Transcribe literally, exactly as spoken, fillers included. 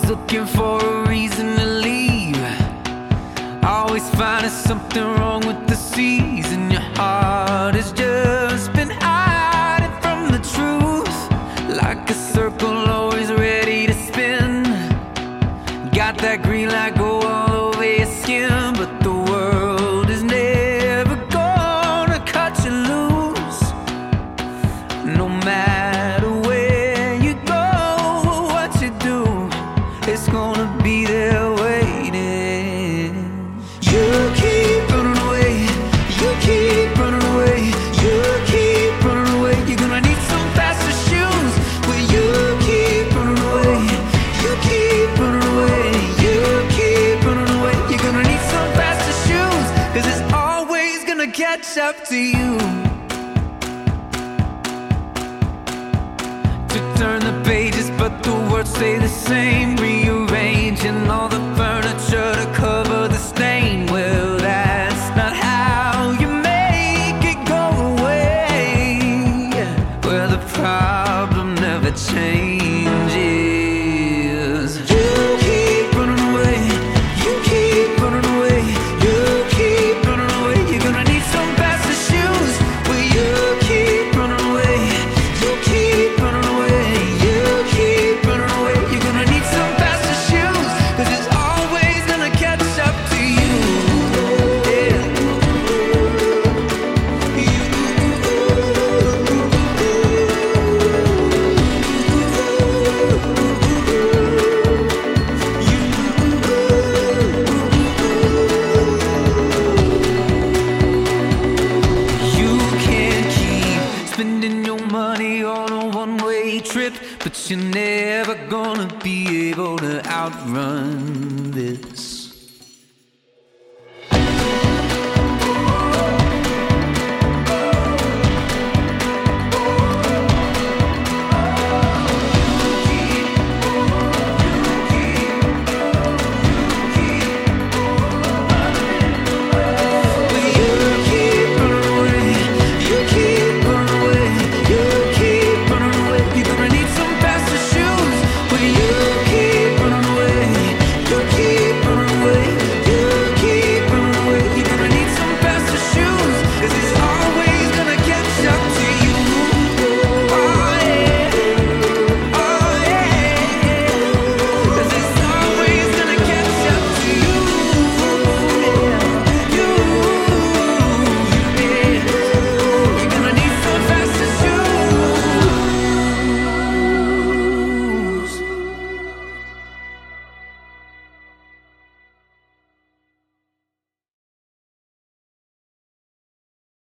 looking for a reason to leave. Always finding something wrong with the season. Your heart has just been hiding from the truth, like a circle always ready to spin. Got that green light go all over your skin, but the world is never gonna cut you loose. No matter where you go or what you do, it's gonna be there waiting. You keep running away, you keep running away, you keep running away. You're gonna need some faster shoes. Well, you keep running away, you keep running away, you keep running away. You're gonna need some faster shoes, 'cause it's always gonna catch up to you. To turn the pages, but the words stay the same. Rearranging all the furniture to cover the stain. Well, that's not how you make it go away. Well, the problem never changes. You keep running away, you keep running away, you keep running away. You're gonna need some faster shoes. Well, you keep running away, you keep running away, you keep running away. You're gonna need some faster shoes, 'cause it's always gonna catch up to you. Yeah. You can't keep spending your money on a one-way trip, but you're never gonna be able to outrun this.